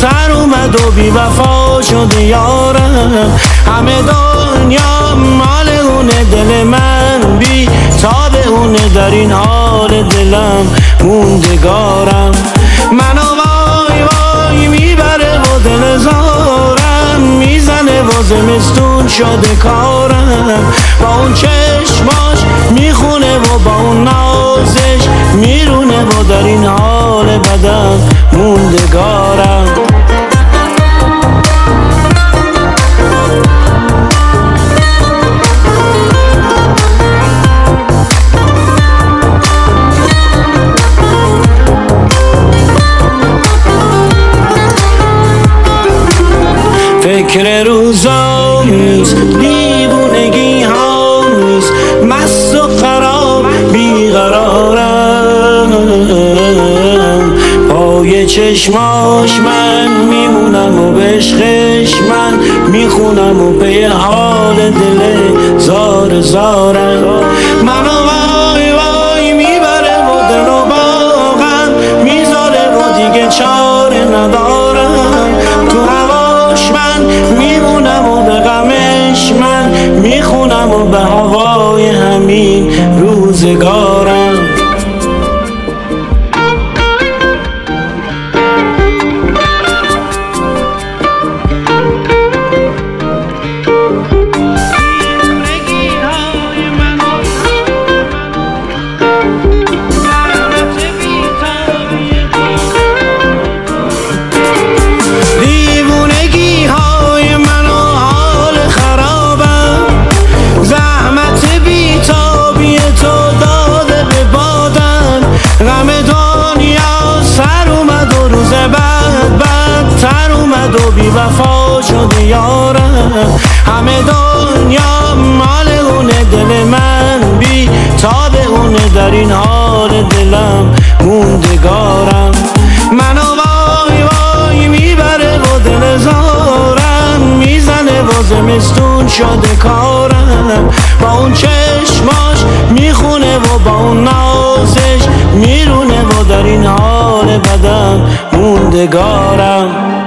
بدتر اومد و بی وفا شده یارم. همه دنیا مال اونه، دل من بی تاب اونه، در این حال دلم موندگارم. منو وای وای میبره و دل زارم میزنه و زمستون شده کارم. با اون چشماش میخونه و با اون نازش میرونه و در این حال بدم موندگارم. فکر روزا نیست، دیوونگی ها نیست، مست و خراب بیقرارم. پای چشماش من میمونم و به عشقش من میخونم و به حال دل زار زارم. منو وای وای میبره و دل و باغم میذاره و دیگه چاره ندارم. تو هواش من میمونم و به غمش من میخونم و به هوای همین روزگارم. و بی وفا شده یارم. همه دنیا مال اونه، دل من بی تاب اونه، در این حال دلم موندگارم. منو وای وای میبره و دل زارم میزنه و زمستون شده کارم. با اون چشماش میخونه و با اون نازش میرونه و در این حال بدم موندگارم.